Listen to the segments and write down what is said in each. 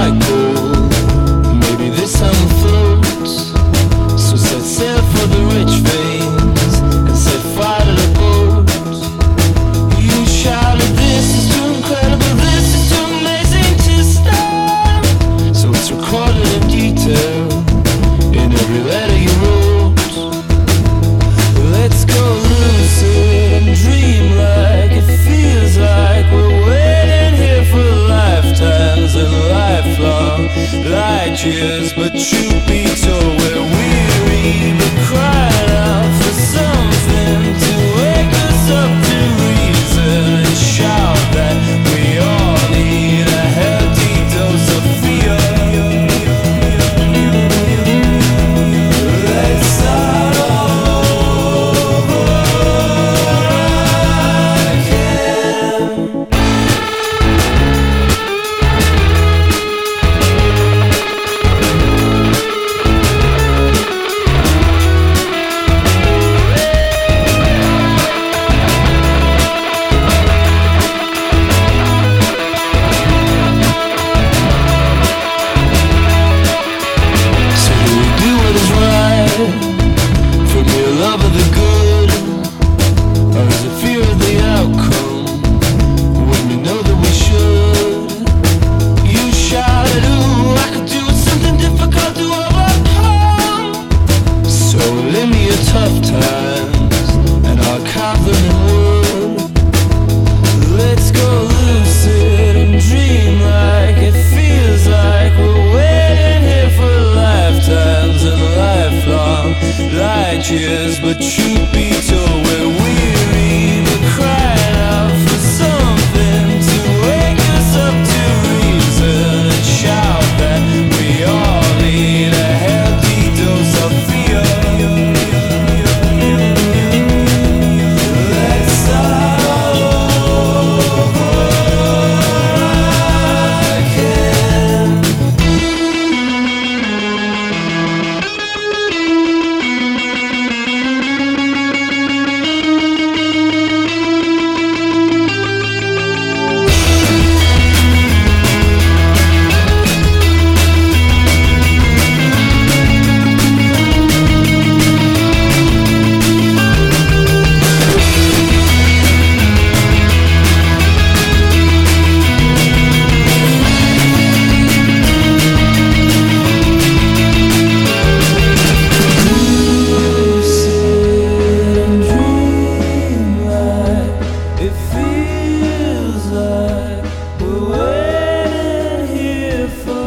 like gold. Maybe this time we'll float. So set sail for the rich veins and set fire to the boat. You shouted, this is too incredible, this is too amazing to stop. So it's recorded in detail in every letter you wrote. Let's go lucid and dream like it feels like we're waiting here for lifetimes and lifelong light years. But truth be told, we're weary but crying out for something to wake us up to reason and shout that we all need a healthy dose of fear. Let's start over again. So do we do what is right from your love of the good, or is it fear of the outcome when we know that we should? You shouted, ooh, I could do something difficult to overcome. So lend me your tough times and I'll carve them in wood. Let's go lucid and dream like it feels like we're waiting here for lifetimes and lifelong light years. But truth be told, we're weary but crying out for something to wake us up to reason and shout that we all need a healthy dose of fear. Let's start over again. It feels like we're waiting here for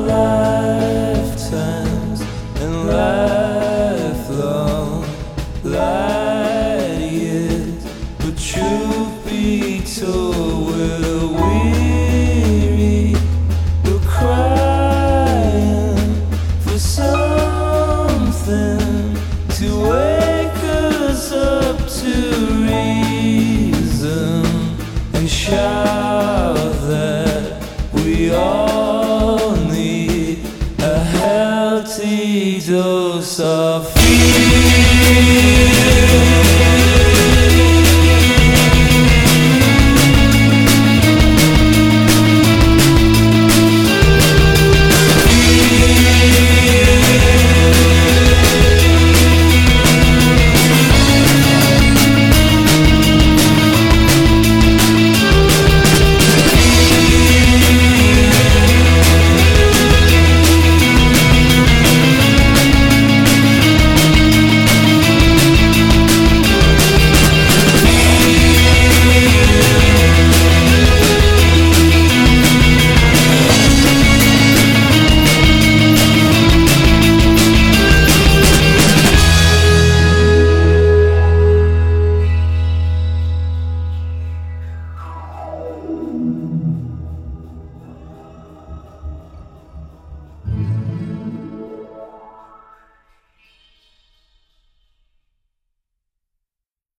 lifetimes and lifelong light years. But truth be told, we're weary, we're crying for something to wake us up to reason and shout that we all need a healthy dose of